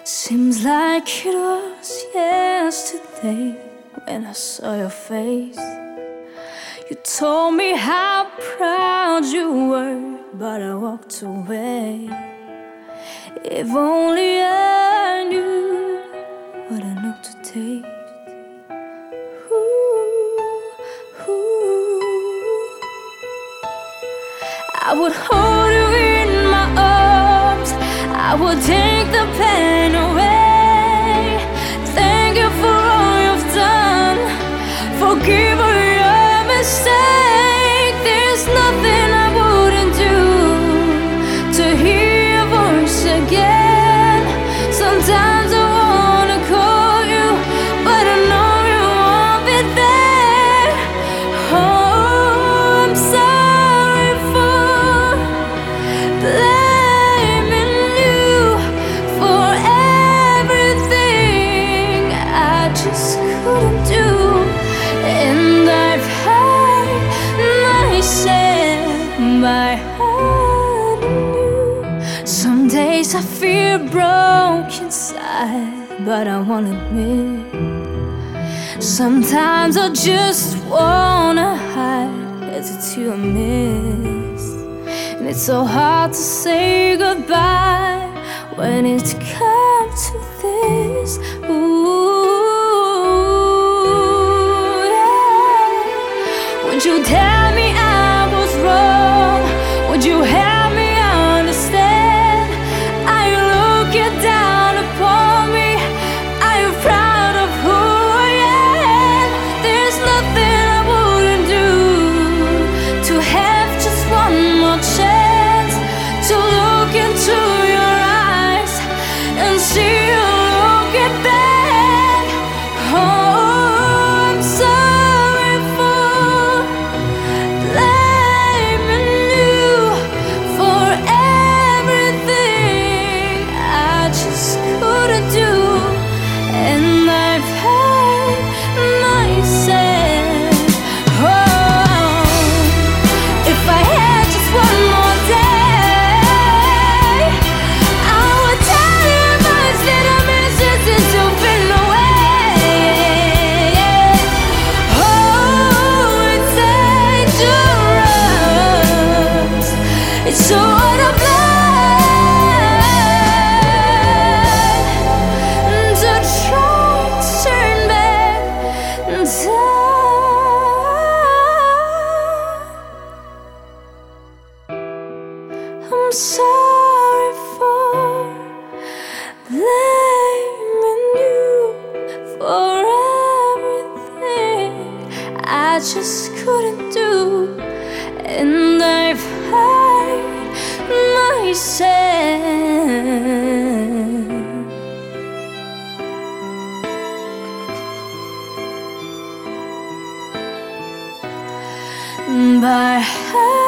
Seems like it was yesterday when I saw your face. You told me how proud you were, but I walked away. If only I knew what I know today. Ooh, ooh. I would hold you in my arms, I would take the pain away. Thank you for all you've done, forgive all your mistakes. There's nothing I wouldn't do to hear your voice again. Sometimes I wanna call you, but I know you won't be there. Oh, I'm sorry for blaming you for everything I just couldn't do. And I've hurt myself by hurting you. Some days I feel broken inside, but I won't admit. Sometimes I just wanna hide, as it's you I miss. And it's so hard to say goodbye when it comes to this. Ooh, yeah. Would you tell me I was wrong? Would you help me understand? Are you looking down upon me? Are you proud of who I am? There's nothing I wouldn't do to have just one more chance to look into your eyes and see you looking back. Oh, I'm sorry for blaming you for everything I just couldn't do. And I've hurt myself. Oh, if I had just one more day, I would tell you much that I miss you since you've been away. Oh, it's dangerous. It's so out of line to try to turn back time. I'm sorry for blaming you for everything I just couldn't do. And I've hurt myself by